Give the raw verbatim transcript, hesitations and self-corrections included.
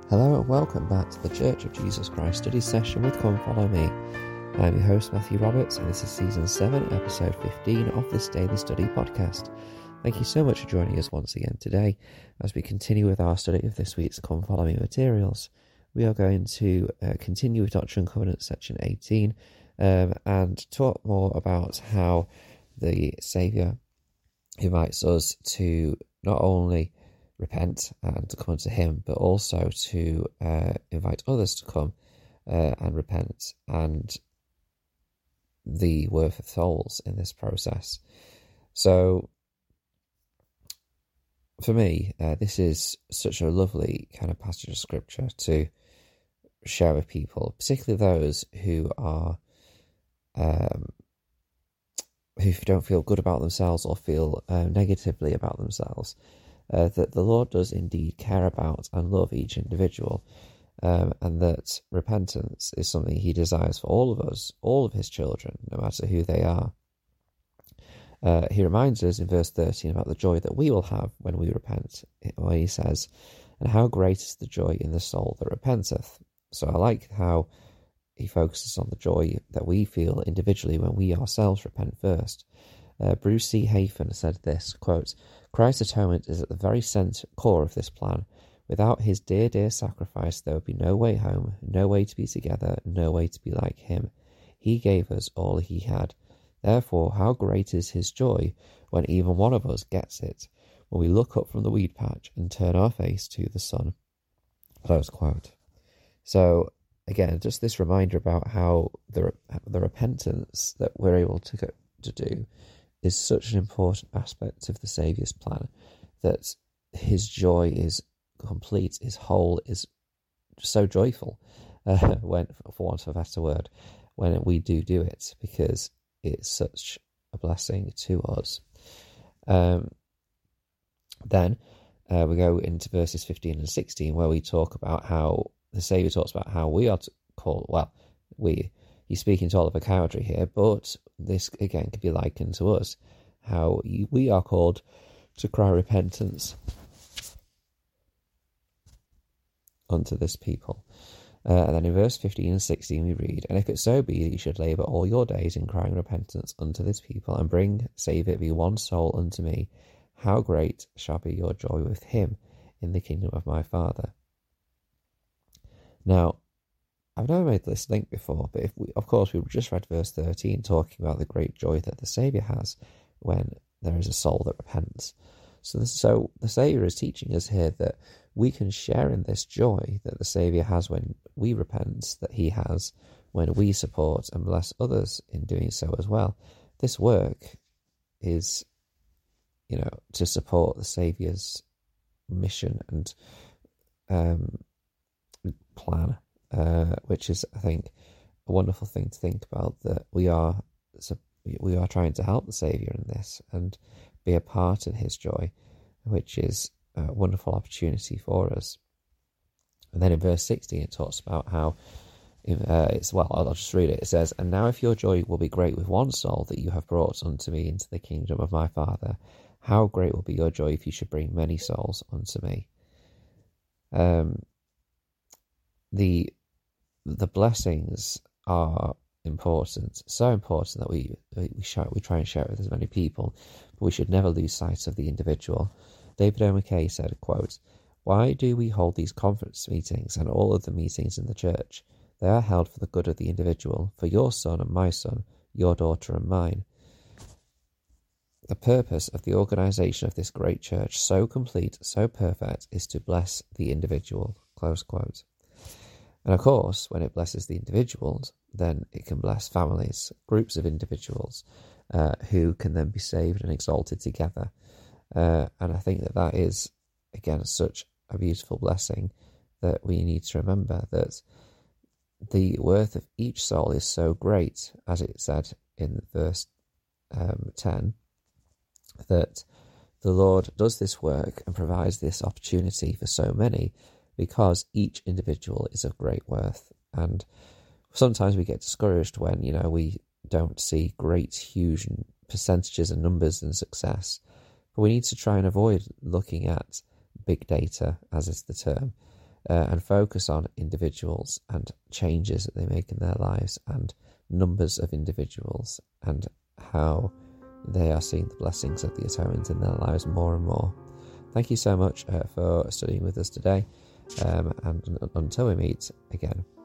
Hello and welcome back to the Church of Jesus Christ study session with Come Follow Me. I'm your host Matthew Roberts and this is season seven, episode fifteen of this daily study podcast. Thank you so much for joining us once again today as we continue with our study of this week's Come Follow Me materials. We are going to uh, continue with Doctrine and Covenants section eighteen um, and talk more about how the Saviour invites us to not only repent and to come to him, but also to uh, invite others to come uh, and repent, and the worth of souls in this process. So for me, uh, this is such a lovely kind of passage of scripture to share with people, particularly those who are um, who don't feel good about themselves or feel uh, negatively about themselves. Uh, that the Lord does indeed care about and love each individual, um, and that repentance is something he desires for all of us, all of his children, no matter who they are. Uh, he reminds us in verse thirteen about the joy that we will have when we repent, when he says, "And how great is the joy in the soul that repenteth." So I like how he focuses on the joy that we feel individually when we ourselves repent first. Uh, Bruce C. Hafen said this, quote, "Christ's atonement is at the very centre core of this plan. Without his dear, dear sacrifice, there would be no way home, no way to be together, no way to be like him. He gave us all he had. Therefore, how great is his joy when even one of us gets it, when we look up from the weed patch and turn our face to the sun." Close quote. So, again, just this reminder about how the the repentance that we're able to to do is such an important aspect of the Saviour's plan, that his joy is complete, is whole, is so joyful, uh, when, for want of a better word, when we do do it, because it's such a blessing to us. Um, then uh, we go into verses fifteen and sixteen, where we talk about how the Saviour talks about how we are to call, well, we, he's speaking to Oliver Cowdery here, but this again could be likened to us, how we are called to cry repentance unto this people. Uh, and then in verse fifteen and sixteen we read, "And if it so be that you should labour all your days in crying repentance unto this people, and bring, save it be one soul unto me, how great shall be your joy with him in the kingdom of my Father." Now, I've never made this link before, but if we, of course, we just read verse thirteen talking about the great joy that the Saviour has when there is a soul that repents. So, this, so the Saviour is teaching us here that we can share in this joy that the Saviour has when we repent, that he has when we support and bless others in doing so as well. This work is, you know, to support the Saviour's mission and um, plan. Uh, which is, I think, a wonderful thing to think about, that we are we are trying to help the Saviour in this and be a part in his joy, which is a wonderful opportunity for us. And then in verse sixteen it talks about how uh, it's, well, I'll just read it. It says, "And now if your joy will be great with one soul that you have brought unto me into the kingdom of my Father, how great will be your joy if you should bring many souls unto me." Um, the The blessings are important, so important that we we, share, we try and share it with as many people, but we should never lose sight of the individual. David O. McKay said, quote, "Why do we hold these conference meetings and all other meetings in the church? They are held for the good of the individual, for your son and my son, your daughter and mine. The purpose of the organisation of this great church, so complete, so perfect, is to bless the individual." Close quote. And of course, when it blesses the individuals, then it can bless families, groups of individuals, uh, who can then be saved and exalted together. Uh, and I think that that is, again, such a beautiful blessing that we need to remember, that the worth of each soul is so great, as it said in verse um, ten, that the Lord does this work and provides this opportunity for so many, because each individual is of great worth. And sometimes we get discouraged when, you know, we don't see great, huge percentages and numbers and success. But we need to try and avoid looking at big data, as is the term, uh, and focus on individuals and changes that they make in their lives and numbers of individuals and how they are seeing the blessings of the atonement in their lives more and more. Thank you so much uh, for studying with us today, um, and until we meet again.